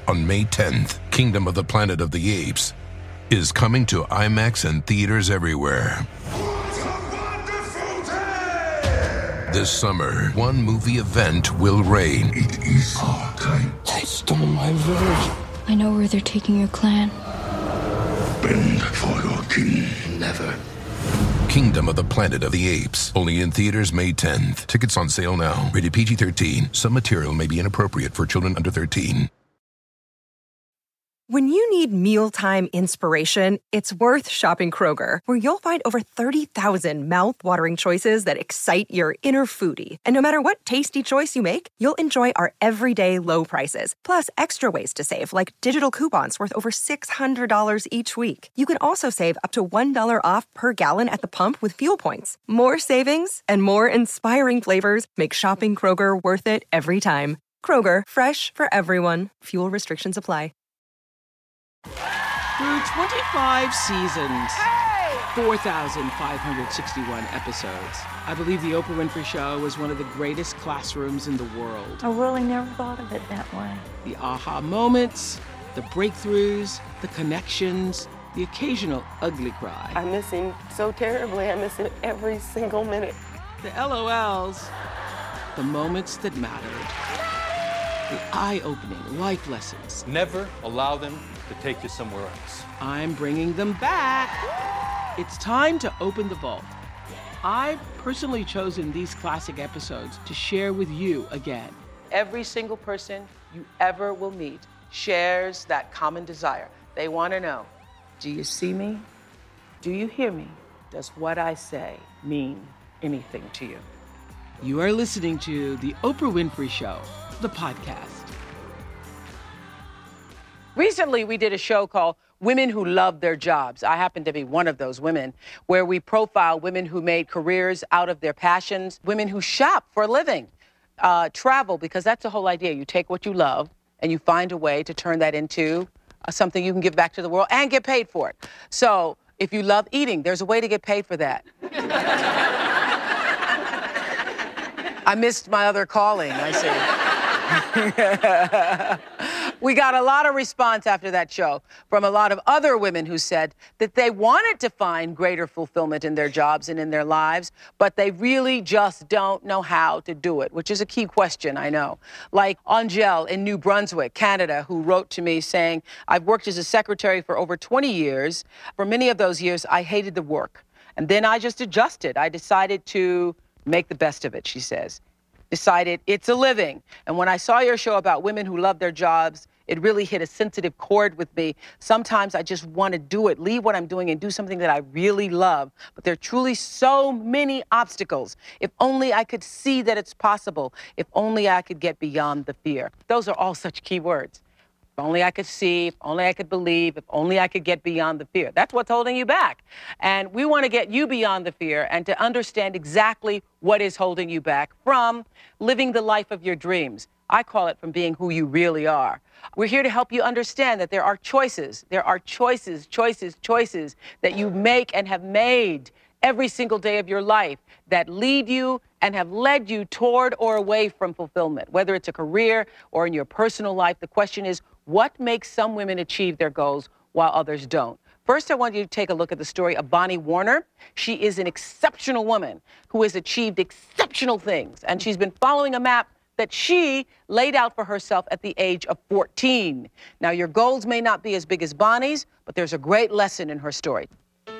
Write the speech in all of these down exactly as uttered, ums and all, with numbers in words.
On May tenth, Kingdom of the Planet of the Apes is coming to IMAX and theaters everywhere. What a wonderful day! This summer, one movie event will reign. It is our time. They stole my village. I know where they're taking your clan. Bend for your king. Never. Kingdom of the Planet of the Apes. Only in theaters May tenth. Tickets on sale now. Rated P G thirteen. Some material may be inappropriate for children under thirteen. When you need mealtime inspiration, it's worth shopping Kroger, where you'll find over thirty thousand mouth-watering choices that excite your inner foodie. And no matter what tasty choice you make, you'll enjoy our everyday low prices, plus extra ways to save, like digital coupons worth over six hundred dollars each week. You can also save up to one dollar off per gallon at the pump with fuel points. More savings and more inspiring flavors make shopping Kroger worth it every time. Kroger, fresh for everyone. Fuel restrictions apply. Through twenty-five seasons, four thousand five hundred sixty-one episodes, I believe The Oprah Winfrey Show was one of the greatest classrooms in the world. I really never thought of it that way. The aha moments, the breakthroughs, the connections, the occasional ugly cry. I miss him so terribly. I miss him every single minute. The L O Ls, the moments that mattered. The eye-opening life lessons. Never allow them to take you somewhere else. I'm bringing them back. It's time to open the vault. I've personally chosen these classic episodes to share with you again. Every single person you ever will meet shares that common desire. They want to know, do you see me? Do you hear me? Does what I say mean anything to you? You are listening to The Oprah Winfrey Show, the podcast. Recently, we did a show called Women Who Love Their Jobs. I happen to be one of those women, where we profile women who made careers out of their passions, women who shop for a living, uh, travel, because that's the whole idea. You take what you love and you find a way to turn that into uh, something you can give back to the world and get paid for it. So if you love eating, there's a way to get paid for that. I missed my other calling, I see. We got a lot of response after that show from a lot of other women who said that they wanted to find greater fulfillment in their jobs and in their lives, but they really just don't know how to do it, which is a key question, I know. Like Angel in New Brunswick, Canada, who wrote to me saying, I've worked as a secretary for over twenty years. For many of those years, I hated the work. And then I just adjusted. I decided to make the best of it, she says. Decided it's a living. And when I saw your show about women who love their jobs, it really hit a sensitive chord with me. Sometimes I just want to do it, leave what I'm doing and do something that I really love. But there are truly so many obstacles. If only I could see that it's possible. If only I could get beyond the fear. Those are all such key words. If only I could see, if only I could believe, if only I could get beyond the fear. That's what's holding you back. And we want to get you beyond the fear and to understand exactly what is holding you back from living the life of your dreams. I call it from being who you really are. We're here to help you understand that there are choices. There are choices, choices, choices that you make and have made every single day of your life that lead you and have led you toward or away from fulfillment. Whether it's a career or in your personal life, the question is, what makes some women achieve their goals while others don't? First, I want you to take a look at the story of Bonnie Warner. She is an exceptional woman who has achieved exceptional things, and she's been following a map that she laid out for herself at the age of fourteen. Now, your goals may not be as big as Bonnie's, but there's a great lesson in her story.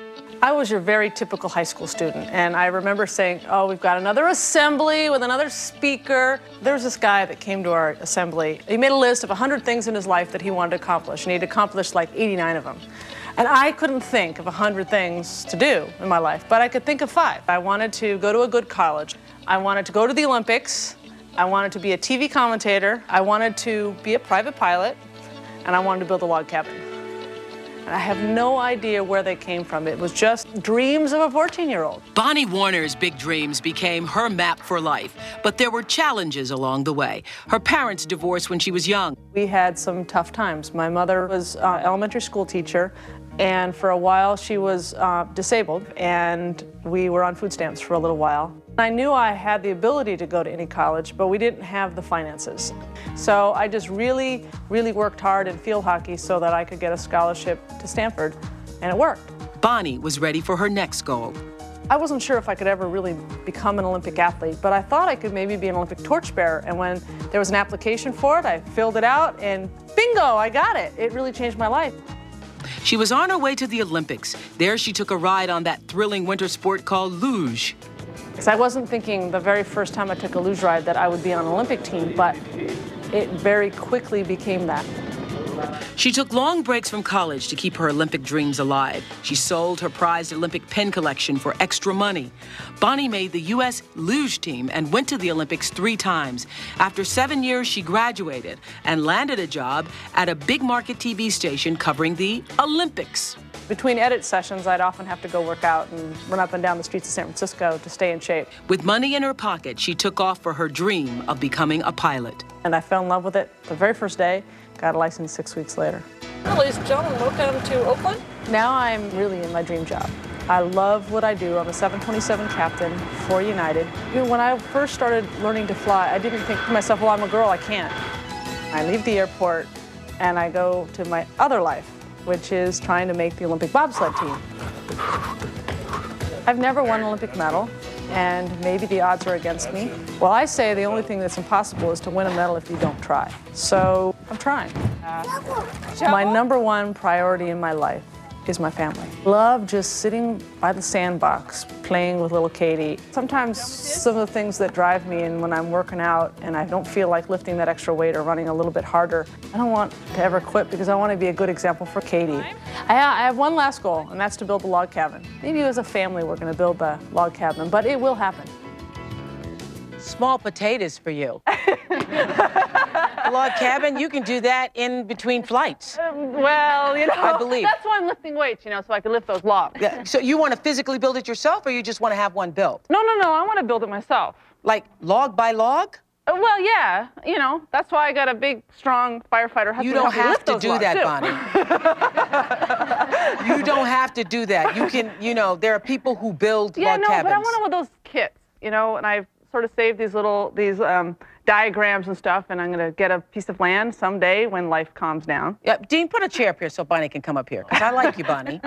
I was your very typical high school student, and I remember saying, oh, we've got another assembly with another speaker. There was this guy that came to our assembly. He made a list of one hundred things in his life that he wanted to accomplish, and he'd accomplished like eighty-nine of them. And I couldn't think of one hundred things to do in my life, but I could think of five. I wanted to go to a good college. I wanted to go to the Olympics. I wanted to be a T V commentator. I wanted to be a private pilot, and I wanted to build a log cabin. And I have no idea where they came from. It was just dreams of a fourteen-year-old. Bonnie Warner's big dreams became her map for life, but there were challenges along the way. Her parents divorced when she was young. We had some tough times. My mother was an uh, elementary school teacher, and for a while she was uh, disabled, and we were on food stamps for a little while. I knew I had the ability to go to any college, but we didn't have the finances. So I just really, really worked hard in field hockey so that I could get a scholarship to Stanford, and it worked. Bonnie was ready for her next goal. I wasn't sure if I could ever really become an Olympic athlete, but I thought I could maybe be an Olympic torchbearer. And when there was an application for it, I filled it out, and bingo, I got it. It really changed my life. She was on her way to the Olympics. There she took a ride on that thrilling winter sport called luge. Because I wasn't thinking the very first time I took a luge ride that I would be on an Olympic team, but it very quickly became that. She took long breaks from college to keep her Olympic dreams alive. She sold her prized Olympic pen collection for extra money. Bonnie made the U S luge team and went to the Olympics three times. After seven years, she graduated and landed a job at a big market T V station covering the Olympics. Between edit sessions, I'd often have to go work out and run up and down the streets of San Francisco to stay in shape. With money in her pocket, she took off for her dream of becoming a pilot. And I fell in love with it the very first day, got a license six weeks later. Well, ladies and gentlemen, welcome to Oakland. Now I'm really in my dream job. I love what I do. I'm a seven twenty-seven captain for United. You know, when I first started learning to fly, I didn't think to myself, well, I'm a girl, I can't. I leave the airport and I go to my other life, which is trying to make the Olympic bobsled team. I've never won an Olympic medal, and maybe the odds are against me. Well, I say the only thing that's impossible is to win a medal if you don't try. So I'm trying. My number one priority in my life is my family. Love just sitting by the sandbox, playing with little Katie. Sometimes some of the things that drive me, and when I'm working out and I don't feel like lifting that extra weight or running a little bit harder, I don't want to ever quit because I want to be a good example for Katie. I, I have one last goal, and that's to build the log cabin. Maybe as a family we're going to build the log cabin, but it will happen. Small potatoes for you. Log cabin, you can do that in between flights. Um, well, you know, I believe. That's why I'm lifting weights, you know, so I can lift those logs. Yeah. So you want to physically build it yourself, or you just want to have one built? No, no, no, I want to build it myself. Like log by log? Uh, well, yeah, you know, that's why I got a big, strong firefighter husband. You don't to have to lift do those that, logs, Bonnie. You don't have to do that. You can, you know, there are people who build yeah, log no, cabins. Yeah, no, but I want one of those kits, you know, and I've sort of saved these little, these um, diagrams and stuff, and I'm going to get a piece of land someday when life calms down. Yeah, Dean, put a chair up here so Bonnie can come up here, because I like you, Bonnie.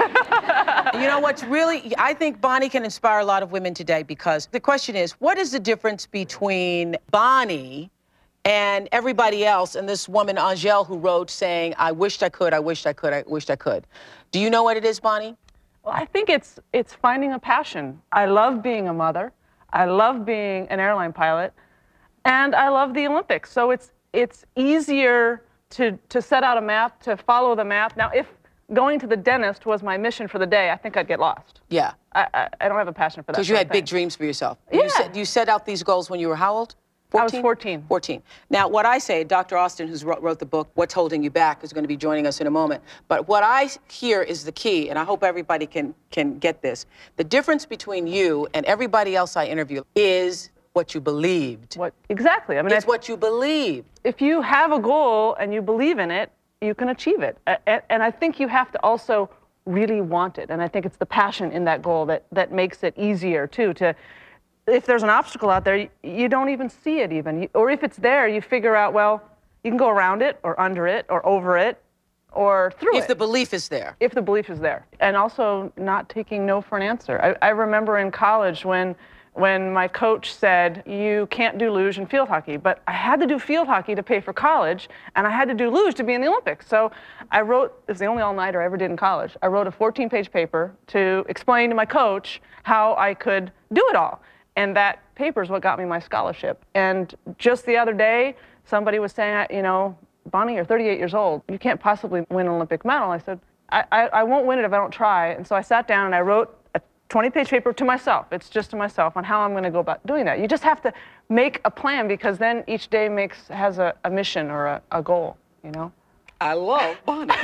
You know what's really, I think Bonnie can inspire a lot of women today, because the question is, what is the difference between Bonnie and everybody else, and this woman, Angèle, who wrote saying, I wished I could, I wished I could, I wished I could. Do you know what it is, Bonnie? Well, I think it's, it's finding a passion. I love being a mother. I love being an airline pilot, and I love the Olympics. So it's it's easier to to set out a map, to follow the map. Now, if going to the dentist was my mission for the day, I think I'd get lost. Yeah. I I, I don't have a passion for that. Because you had big dreams for yourself. Yeah. You set, you set out these goals when you were how old? fourteen? I was fourteen. fourteen. Now, what I say, Doctor Austin, who wrote, wrote the book, What's Holding You Back, is going to be joining us in a moment. But what I hear is the key, and I hope everybody can, can get this. The difference between you and everybody else I interview is what you believed. What exactly? I mean, it's what you believed. If you have a goal and you believe in it, you can achieve it. And, and I think you have to also really want it. And I think it's the passion in that goal that, that makes it easier, too, to... If there's an obstacle out there, you don't even see it even. Or if it's there, you figure out, well, you can go around it or under it or over it or through it. If the belief is there. If the belief is there. And also not taking no for an answer. I, I remember in college when, when my coach said, you can't do luge and field hockey. But I had to do field hockey to pay for college, and I had to do luge to be in the Olympics. So I wrote, it was the only all-nighter I ever did in college, I wrote a fourteen-page paper to explain to my coach how I could do it all. And that paper is what got me my scholarship. And just the other day, somebody was saying, you know, Bonnie, you're thirty-eight years old. You can't possibly win an Olympic medal. I said, I, I, I won't win it if I don't try. And so I sat down and I wrote a twenty-page paper to myself. It's just to myself on how I'm going to go about doing that. You just have to make a plan, because then each day makes has a, a mission or a, a goal, you know? I love Bonnie.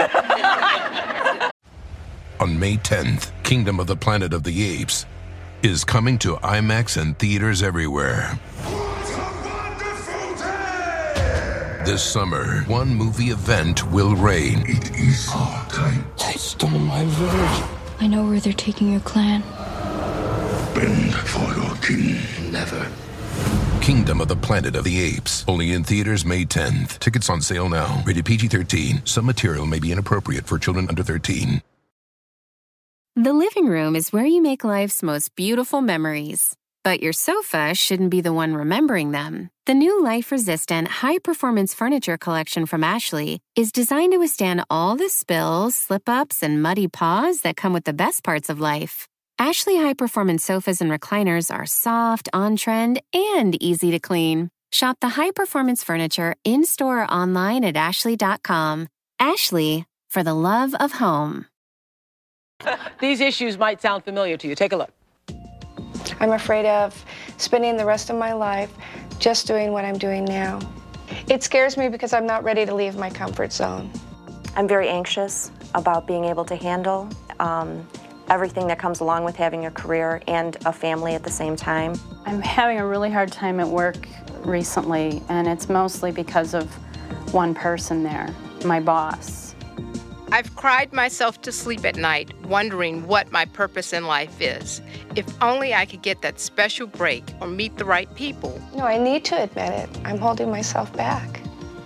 On May tenth, Kingdom of the Planet of the Apes is coming to IMAX and theaters everywhere. What a wonderful day! This summer, one movie event will reign. It is our time. They stole my village. I know where they're taking your clan. bend for your king. Never. Kingdom of the Planet of the Apes. Only in theaters May tenth. Tickets on sale now. Rated P G thirteen. Some material may be inappropriate for children under thirteen. The living room is where you make life's most beautiful memories. But your sofa shouldn't be the one remembering them. The new life-resistant, high-performance furniture collection from Ashley is designed to withstand all the spills, slip-ups, and muddy paws that come with the best parts of life. Ashley high-performance sofas and recliners are soft, on-trend, and easy to clean. Shop the high-performance furniture in-store or online at ashley dot com. Ashley, for the love of home. These issues might sound familiar to you. Take a look. I'm afraid of spending the rest of my life just doing what I'm doing now. It scares me because I'm not ready to leave my comfort zone. I'm very anxious about being able to handle um, everything that comes along with having a career and a family at the same time. I'm having a really hard time at work recently, and it's mostly because of one person there, my boss. I've cried myself to sleep at night wondering what my purpose in life is. If only I could get that special break or meet the right people. No, I need to admit it. I'm holding myself back.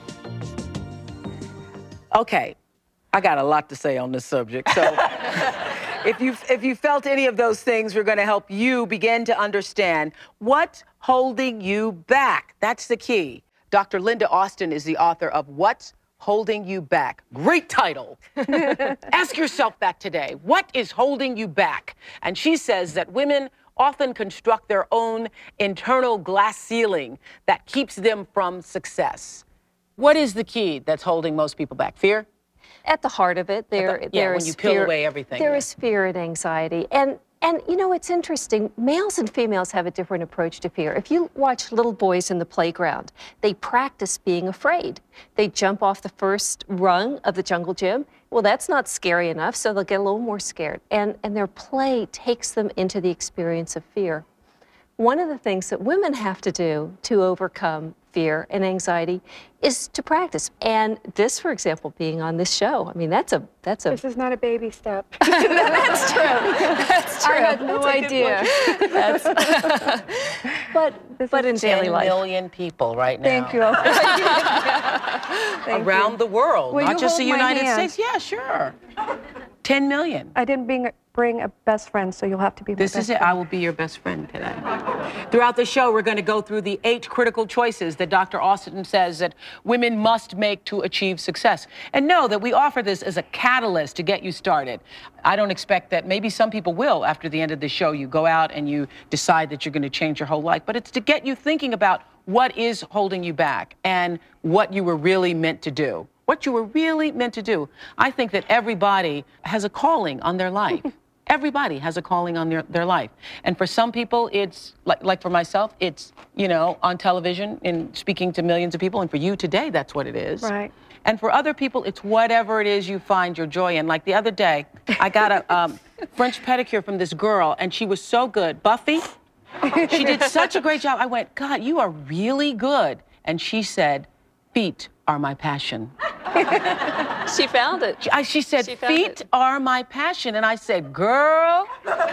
Okay, I got a lot to say on this subject. So if you if you felt any of those things, we're going to help you begin to understand what's holding you back. That's the key. Doctor Linda Austin is the author of What's Holding You Back. Great title. Ask yourself that today. What is holding you back? And she says that women often construct their own internal glass ceiling that keeps them from success. What is the key that's holding most people back? Fear? At the heart of it, there, the, yeah, there when is you peel fear, away everything. There yeah. is fear and anxiety. And And, you know, it's interesting. Males and females have a different approach to fear. If you watch little boys in the playground, they practice being afraid. They jump off the first rung of the jungle gym. Well, that's not scary enough, so they'll get a little more scared. And, and their play takes them into the experience of fear. One of the things that women have to do to overcome fear and anxiety is to practice. And this, for example, being on this show, I mean, that's a, that's a... This is not a baby step. That's true. That's true. I had no that's idea. That's, but this but in daily life. ten million people right now. Thank you. Thank Around you. the world, Will not you just the hold my United hand? States. Yeah, sure. ten million. I didn't bring, bring a best friend, so you'll have to be my This best is it. friend. I will be your best friend today. Throughout the show, we're going to go through the eight critical choices that Doctor Austin says that women must make to achieve success. And know that we offer this as a catalyst to get you started. I don't expect that maybe some people will after the end of the show. You go out and you decide that you're going to change your whole life. But it's to get you thinking about what is holding you back and what you were really meant to do. What you were really meant to do. I think that everybody has a calling on their life. Everybody has a calling on their, their life. And for some people, it's, like, like for myself, it's, you know, on television and speaking to millions of people. And for you today, that's what it is. Right. And for other people, it's whatever it is you find your joy in. Like the other day, I got a um, French pedicure from this girl, and she was so good. Buffy, she did such a great job. I went, God, you are really good. And she said, feet are my passion. She found it. She, I, she said, She found feet it. are my passion. And I said, girl,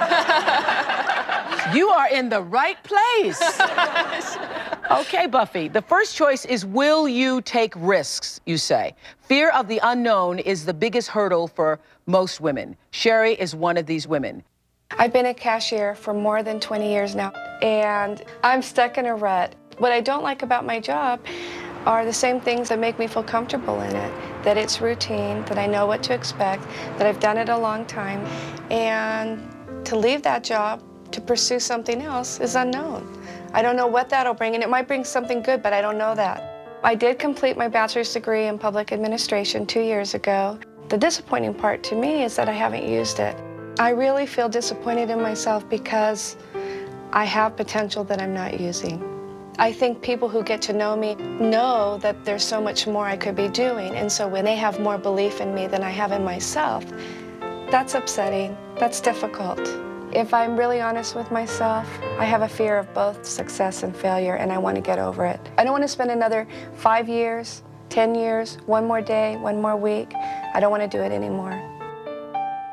you are in the right place. Okay, Buffy, the first choice is, will you take risks, you say? Fear of the unknown is the biggest hurdle for most women. Sherry is one of these women. I've been a cashier for more than twenty years now, and I'm stuck in a rut. What I don't like about my job are the same things that make me feel comfortable in it, that it's routine, that I know what to expect, that I've done it a long time, and to leave that job to pursue something else is unknown. I don't know what that'll bring, and it might bring something good, but I don't know that. I did complete my bachelor's degree in public administration two years ago. The disappointing part to me is that I haven't used it. I really feel disappointed in myself because I have potential that I'm not using. I think people who get to know me know that there's so much more I could be doing, and so when they have more belief in me than I have in myself, that's upsetting, that's difficult. If I'm really honest with myself, I have a fear of both success and failure, and I want to get over it. I don't want to spend another five years, ten years, one more day, one more week. I don't want to do it anymore.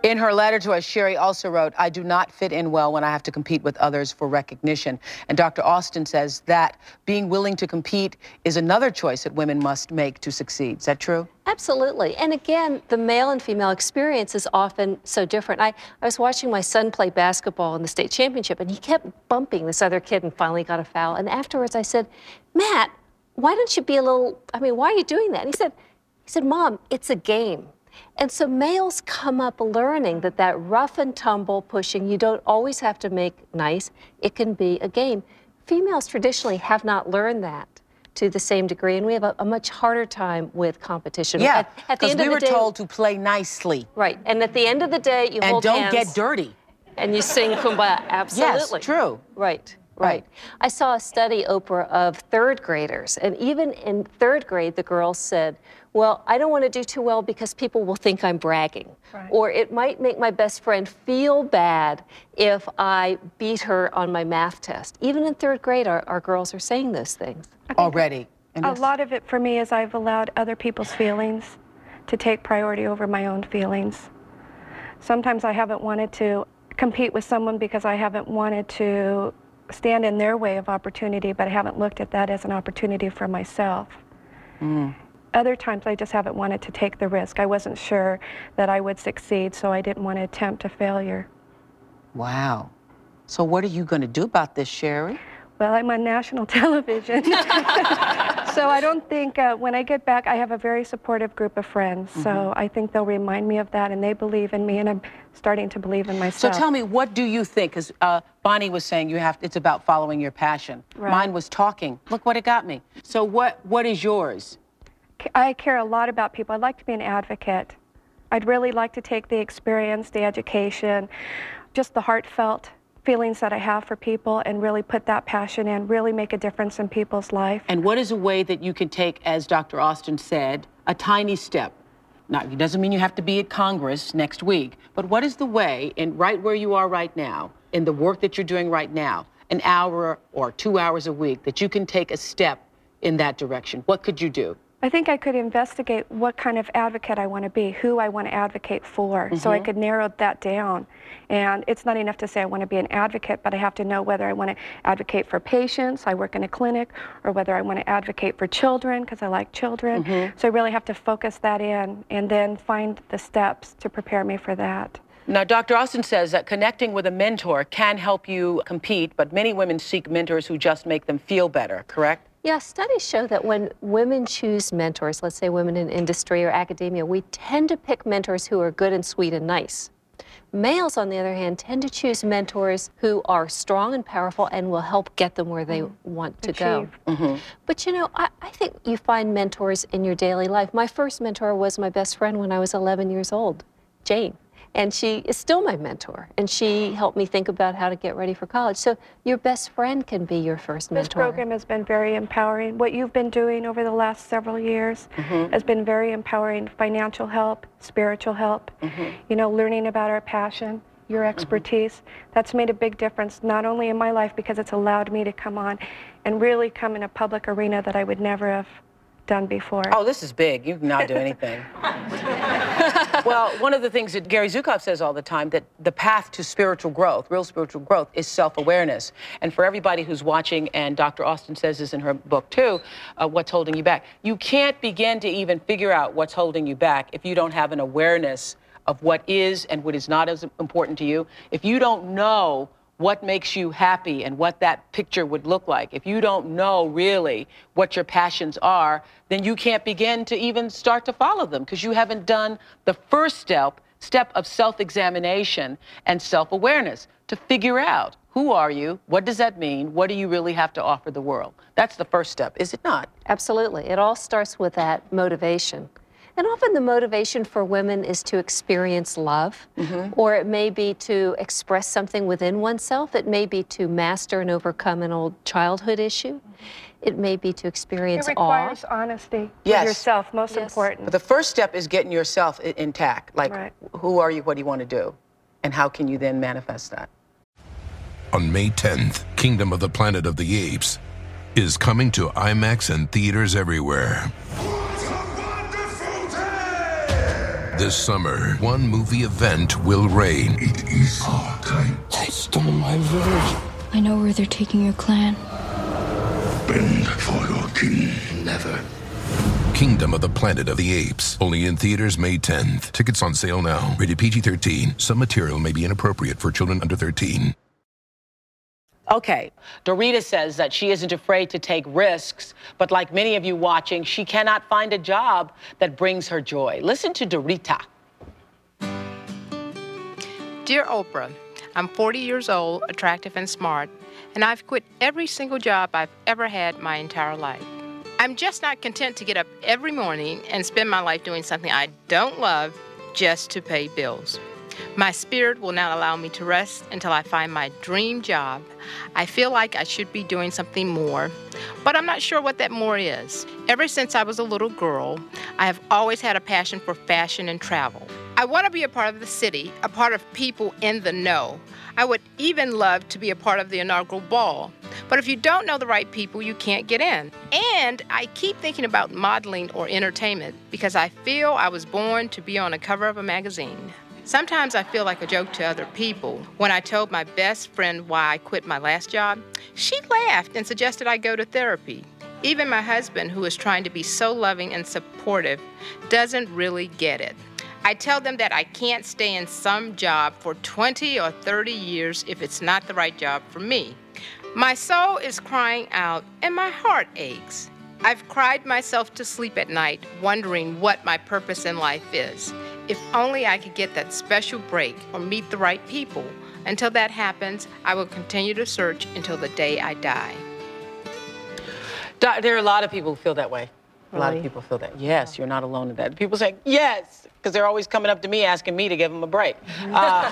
In her letter to us, Sherry also wrote, I do not fit in well when I have to compete with others for recognition. And Doctor Austin says that being willing to compete is another choice that women must make to succeed. Is that true? Absolutely. And again, the male and female experience is often so different. I, I was watching my son play basketball in the state championship, and he kept bumping this other kid and finally got a foul. And afterwards I said, Matt, why don't you be a little, I mean, why are you doing that? And he said, he said, Mom, it's a game. And so males come up learning that that rough and tumble pushing, you don't always have to make nice. It can be a game. Females traditionally have not learned that to the same degree, and we have a, a much harder time with competition. Yeah, because we were day, told to play nicely. Right, and at the end of the day, you and hold don't hands. get dirty. And you sing Kumbaya, absolutely. Yes, true. Right. Right. I saw a study, Oprah, of third graders, and even in third grade, the girls said, well, I don't want to do too well because people will think I'm bragging. Right. Or it might make my best friend feel bad if I beat her on my math test. Even in third grade, our, our girls are saying those things. Already. A lot of it for me is I've allowed other people's feelings to take priority over my own feelings. Sometimes I haven't wanted to compete with someone because I haven't wanted to stand in their way of opportunity, but I haven't looked at that as an opportunity for myself. Mm. Other times I just haven't wanted to take the risk. I wasn't sure that I would succeed, so I didn't want to attempt a failure. Wow. So what are you going to do about this, Sherry? Well, I'm on national television. So I don't think, uh, when I get back, I have a very supportive group of friends. Mm-hmm. So I think they'll remind me of that, and they believe in me, and I'm starting to believe in myself. So tell me, what do you think? Because uh, Bonnie was saying you have, it's about following your passion. Right. Mine was talking. Look what it got me. So what, what is yours? I care a lot about people. I'd like to be an advocate. I'd really like to take the experience, the education, just the heartfelt feelings that I have for people and really put that passion in, really make a difference in people's life. And what is a way that you can take, as Doctor Austin said, a tiny step? Now, it doesn't mean you have to be at Congress next week, but what is the way, in right where you are right now, in the work that you're doing right now, an hour or two hours a week, that you can take a step in that direction? What could you do? I think I could investigate what kind of advocate I want to be, who I want to advocate for, mm-hmm. so I could narrow that down. And it's not enough to say I want to be an advocate, but I have to know whether I want to advocate for patients, I work in a clinic, or whether I want to advocate for children, because I like children. Mm-hmm. So I really have to focus that in and then find the steps to prepare me for that. Now, Doctor Austin says that connecting with a mentor can help you compete, but many women seek mentors who just make them feel better, correct? Yeah, studies show that when women choose mentors, let's say women in industry or academia, we tend to pick mentors who are good and sweet and nice. Males, on the other hand, tend to choose mentors who are strong and powerful and will help get them where they mm. want to Achieve. go. Mm-hmm. But you know, I, I think you find mentors in your daily life. My first mentor was my best friend when I was eleven years old, Jane. And she is still my mentor, and she helped me think about how to get ready for college. So your best friend can be your first mentor. This program has been very empowering. What you've been doing over the last several years mm-hmm. has been very empowering. Financial help, spiritual help, mm-hmm. you know, learning about our passion, your expertise. Mm-hmm. That's made a big difference, not only in my life, because it's allowed me to come on and really come in a public arena that I would never have done before. Oh, this is big. You can not do anything. Well, one of the things that Gary Zukav says all the time, that the path to spiritual growth, real spiritual growth, is self-awareness. And for everybody who's watching, and Doctor Austin says this in her book too, uh, What's Holding You Back, you can't begin to even figure out what's holding you back if you don't have an awareness of what is and what is not as important to you. If you don't know what makes you happy and what that picture would look like, if you don't know really what your passions are, then you can't begin to even start to follow them, because you haven't done the first step, step of self-examination and self-awareness to figure out, who are you? What does that mean? What do you really have to offer the world? That's the first step, is it not? Absolutely. It all starts with that motivation. And often the motivation for women is to experience love, mm-hmm. or it may be to express something within oneself. It may be to master and overcome an old childhood issue. It may be to experience awe. It requires awe. honesty yes. with yourself, most yes. important. But the first step is getting yourself I- intact. Like, right. who are you? What do you want to do? And how can you then manifest that? On May tenth, Kingdom of the Planet of the Apes is coming to IMAX and theaters everywhere. This summer, one movie event will reign. It is our time. They stole my village. I know where they're taking your clan. Bend for your king. Never. Kingdom of the Planet of the Apes. Only in theaters May tenth. Tickets on sale now. Rated P G thirteen. Some material may be inappropriate for children under thirteen. Okay, Dorita says that she isn't afraid to take risks, but like many of you watching, she cannot find a job that brings her joy. Listen to Dorita. Dear Oprah, I'm forty years old, attractive and smart, and I've quit every single job I've ever had my entire life. I'm just not content to get up every morning and spend my life doing something I don't love just to pay bills. My spirit will not allow me to rest until I find my dream job. I feel like I should be doing something more, but I'm not sure what that more is. Ever since I was a little girl, I have always had a passion for fashion and travel. I want to be a part of the city, a part of people in the know. I would even love to be a part of the inaugural ball. But if you don't know the right people, you can't get in. And I keep thinking about modeling or entertainment because I feel I was born to be on a cover of a magazine. Sometimes I feel like a joke to other people. When I told my best friend why I quit my last job, she laughed and suggested I go to therapy. Even my husband, who is trying to be so loving and supportive, doesn't really get it. I tell them that I can't stay in some job for twenty or thirty years if it's not the right job for me. My soul is crying out and my heart aches. I've cried myself to sleep at night, wondering what my purpose in life is. If only I could get that special break or meet the right people. Until that happens, I will continue to search until the day I die. There are a lot of people who feel that way. A lot of Really? people feel that. Yes, you're not alone in that. People say, yes, because they're always coming up to me asking me to give them a break. Uh,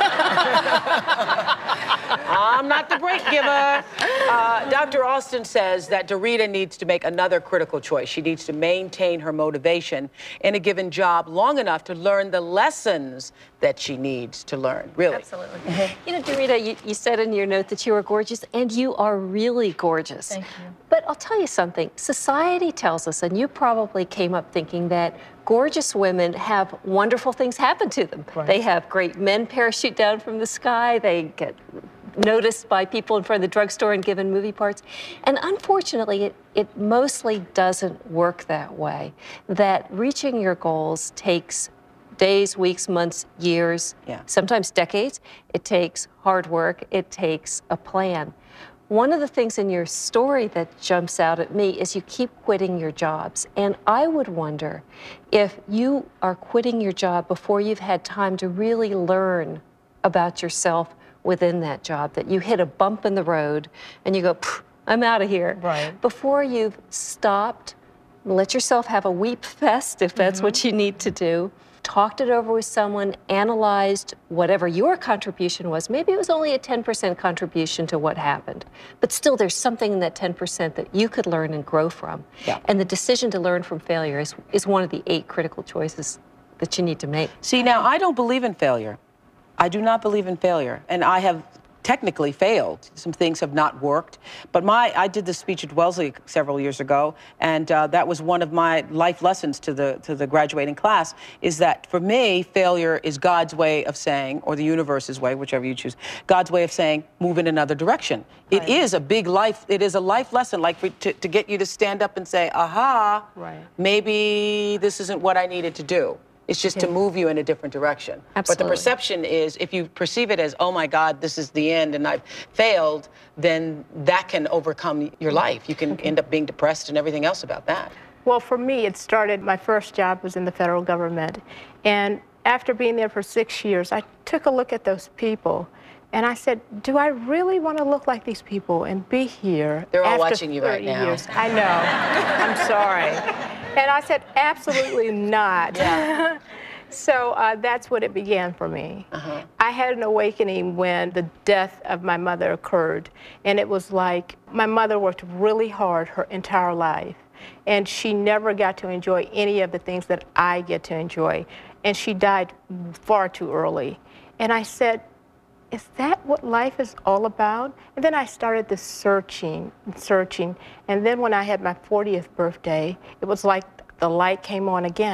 I'm not the break giver. Uh, Doctor Austin says that Dorita needs to make another critical choice. She needs to maintain her motivation in a given job long enough to learn the lessons that she needs to learn, really. Absolutely. You know, Dorita, you, you said in your note that you were gorgeous, and you are really gorgeous. Thank you. But I'll tell you something. Society tells us, and you probably came up thinking that gorgeous women have wonderful things happen to them. Right. They have great men parachute down from the sky. They get noticed by people in front of the drugstore and given movie parts. And unfortunately, it, it mostly doesn't work that way. That reaching your goals takes days, weeks, months, years, Yeah. sometimes decades. It takes hard work. It takes a plan. One of the things in your story that jumps out at me is you keep quitting your jobs. And I would wonder if you are quitting your job before you've had time to really learn about yourself within that job, that you hit a bump in the road and you go, I'm out of here. Right. Before you've stopped, let yourself have a weep fest if that's Mm-hmm. what you need to do. Talked it over with someone, analyzed whatever your contribution was. Maybe it was only a ten percent contribution to what happened, but still there's something in that ten percent that you could learn and grow from. Yeah. And the decision to learn from failure is, is one of the eight critical choices that you need to make. See, now, I don't believe in failure. I do not believe in failure. And I have technically failed. Some things have not worked. But my, I did this speech at Wellesley several years ago, and uh, that was one of my life lessons to the, to the graduating class, is that for me, failure is God's way of saying, or the universe's way, whichever you choose, God's way of saying, move in another direction. It Right. is a big life, it is a life lesson, like for, to, to get you to stand up and say, aha, Right. maybe this isn't what I needed to do. It's just to move you in a different direction. But Absolutely. the perception is, if you perceive it as, oh my God, this is the end and I've failed, then that can overcome your life. You can end up being depressed and everything else about that. Well, for me, it started, my first job was in the federal government. And after being there for six years, I took a look at those people and I said, do I really want to look like these people and be here? They're all after watching you right thirty now. Years? I know. I'm sorry. And I said, absolutely not. Yeah. So uh, that's what it began for me. Uh-huh. I had an awakening when the death of my mother occurred. And it was like, my mother worked really hard her entire life. And she never got to enjoy any of the things that I get to enjoy. And she died far too early. And I said, is that what life is all about? And then I started this searching and searching. And then when I had my fortieth birthday, it was like the light came on again.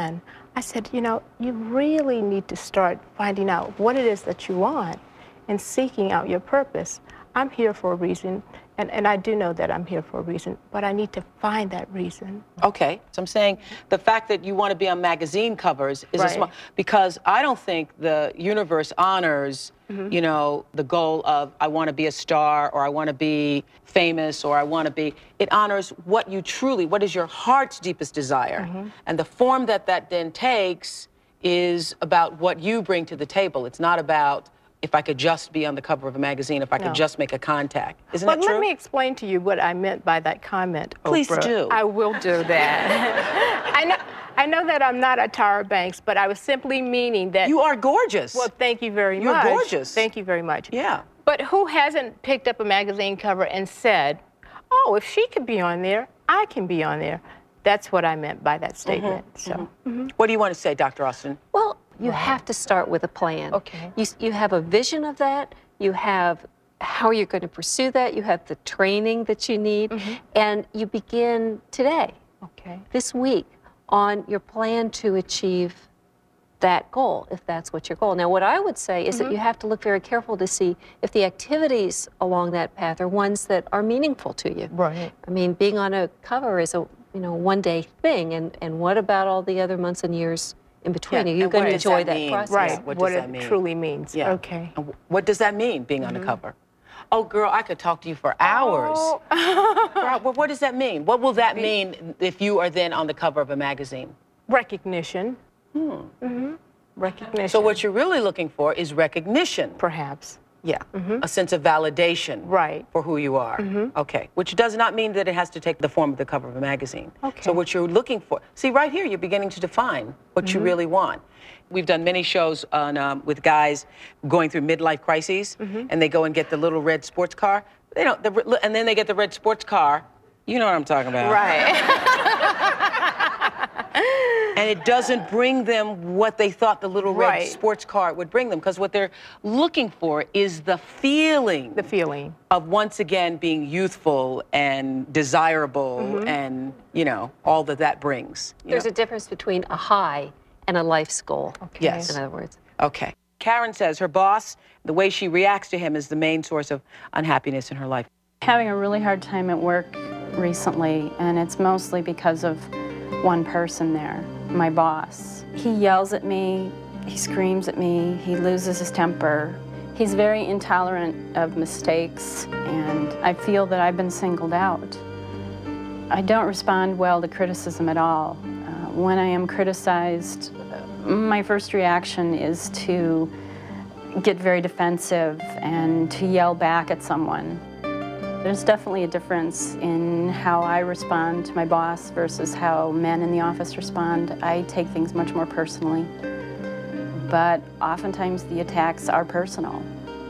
I said, you know, you really need to start finding out what it is that you want and seeking out your purpose. I'm here for a reason, and, and I do know that I'm here for a reason, but I need to find that reason. Okay, so I'm saying the fact that you want to be on magazine covers is Right. a small, because I don't think the universe honors, Mhm. you know, the goal of I want to be a star or I want to be famous or I want to be, it honors what you truly, what is your heart's deepest desire. Mhm. And the form that that then takes is about what you bring to the table. It's not about if I could just be on the cover of a magazine, if I could No. just make a contact. Isn't But that true? let me explain to you what I meant by that comment, Please Oprah. do. I will do that. I know, I know that I'm not a Tyra Banks, but I was simply meaning that... You are gorgeous. Well, thank you very You're much. gorgeous. Thank you very much. Yeah. But who hasn't picked up a magazine cover and said, oh, if she could be on there, I can be on there. That's what I meant by that statement. So, Mhm. What do you want to say, Doctor Austin? Well, you have to start with a plan. Okay. You, you have a vision of that. You have how you're going to pursue that. You have the training that you need. And you begin today, Okay. this week, on your plan to achieve that goal, if that's what your goal. Now, what I would say is Mhm. that you have to look very careful to see if the activities along that path are ones that are meaningful to you. Right. I mean, being on a cover is a you know one day thing, and and what about all the other months and years in between? Yeah, Are you and going what to does enjoy that that, mean? process? Right, Yeah, what what, does it that mean? truly means. Yeah. Okay. And wh- What does that mean, being on the Mhm. cover? Oh, girl, I could talk to you for hours. Oh. Girl, well, what does that mean? What will that mean if you are then on the cover of a magazine? Recognition. Hmm. Mm-hmm. Recognition. So what you're really looking for is recognition. Perhaps. Yeah, Mhm. a sense of validation Right. for who you are. Mhm. Okay, which does not mean that it has to take the form of the cover of a magazine. Okay. So what you're looking for, see right here, you're beginning to define what you Mhm. really want. We've done many shows on, um, with guys going through midlife crises, Mhm. and they go and get the little red sports car. They don't, the, and then they get the red sports car. You know what I'm talking about. Right. And it doesn't bring them what they thought the little red Right. sports car would bring them, because what they're looking for is the feeling. The feeling. Of once again being youthful and desirable Mhm. and, you know, all that that brings. you There's know? a difference between a high and a life's goal. Okay. Yes. In other words. Okay. Karen says her boss, the way she reacts to him is the main source of unhappiness in her life. Having a really hard time at work recently, and it's mostly because of one person there, my boss. He yells at me, he screams at me, he loses his temper. He's very intolerant of mistakes, and I feel that I've been singled out. I don't respond well to criticism at all. Uh, when I am criticized, my first reaction is to get very defensive and to yell back at someone. There's definitely a difference in how I respond to my boss versus how men in the office respond. I take things much more personally, but oftentimes the attacks are personal.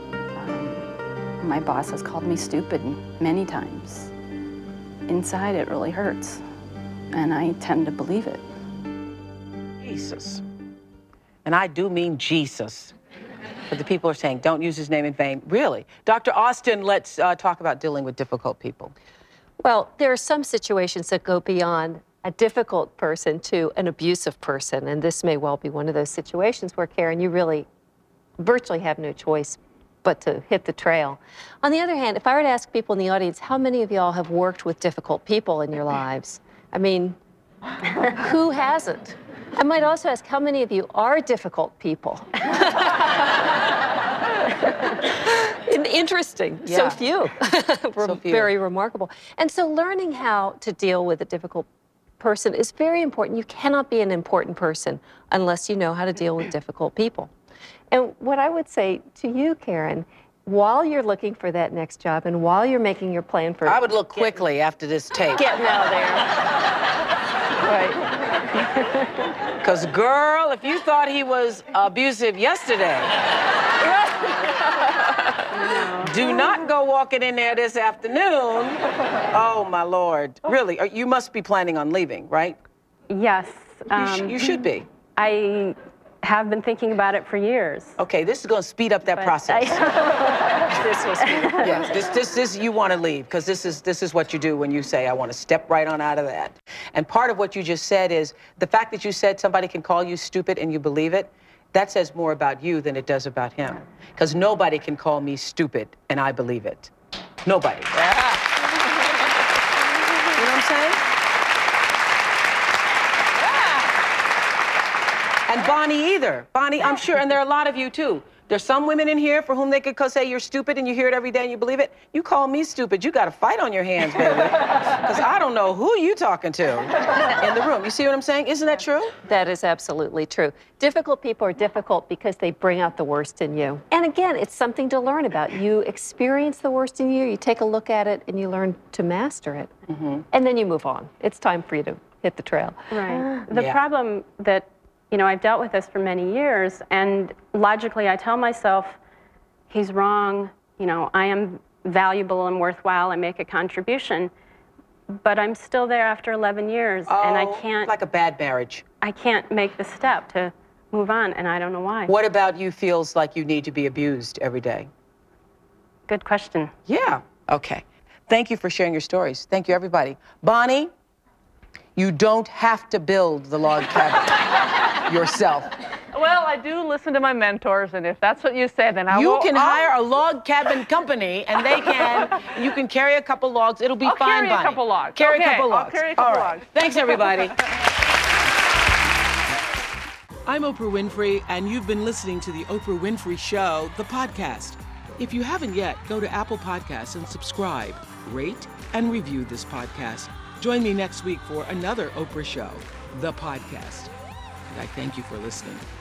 Um, my boss has called me stupid many times. Inside it really hurts, and I tend to believe it. Jesus. And I do mean Jesus. But the people are saying, don't use his name in vain. Really? Doctor Austin, let's uh, talk about dealing with difficult people. Well, there are some situations that go beyond a difficult person to an abusive person, and this may well be one of those situations where, Karen, you really virtually have no choice but to hit the trail. On the other hand, if I were to ask people in the audience, how many of y'all have worked with difficult people in your lives? I mean, who hasn't? I might also ask, how many of you are difficult people? Interesting. Yeah. So few. So few. Very remarkable. And so learning how to deal with a difficult person is very important. You cannot be an important person unless you know how to deal with difficult people. And what I would say to you, Karen, while you're looking for that next job and while you're making your plan for... I would look quickly getting, after this tape. Getting out of there. Right. Because, girl, if you thought he was abusive yesterday, do not go walking in there this afternoon. Oh, my Lord. Really, you must be planning on leaving, right? Yes. You, sh um, you should be. I have been thinking about it for years. Okay, this is going to speed up that But process. I- This will speed up. Yes, this, this, this, you want to leave because this is, this is what you do when you say, I want to step right on out of that. And part of what you just said is the fact that you said somebody can call you stupid and you believe it, that says more about you than it does about him. Because nobody can call me stupid and I believe it. Nobody. Yeah. You know what I'm saying? Yeah. And Bonnie either. Bonnie, I'm sure, and there are a lot of you too. There's some women in here for whom they could say you're stupid and you hear it every day and you believe it. You call me stupid, you got a fight on your hands, baby. Because I don't know who you talking to in the room. You see what I'm saying? Isn't that true? That is absolutely true. Difficult people are difficult because they bring out the worst in you. And again, it's something to learn about. You experience the worst in you, you take a look at it, and you learn to master it. Mm-hmm. And then you move on. It's time for you to hit the trail. Right. The Yeah. problem that, you know, I've dealt with this for many years, and logically I tell myself, he's wrong, you know, I am valuable and worthwhile, I make a contribution, but I'm still there after eleven years, Oh, and I can't... like a bad marriage. I can't make the step to move on, and I don't know why. What about you feels like you need to be abused every day? Good question. Yeah. Okay. Thank you for sharing your stories. Thank you, everybody. Bonnie, you don't have to build the log cabin yourself. Well, I do listen to my mentors, and if that's what you say, then I You will. can I'll- hire a log cabin company, and they can, you can carry a couple logs. It'll be I'll fine, carry a Bonnie. couple logs. Carry Okay, a couple I'll logs. carry a couple All right. logs. Thanks, everybody. I'm Oprah Winfrey, and you've been listening to The Oprah Winfrey Show, the podcast. If you haven't yet, go to Apple Podcasts and subscribe, rate, and review this podcast. Join me next week for another Oprah Show, the podcast. And I thank you for listening.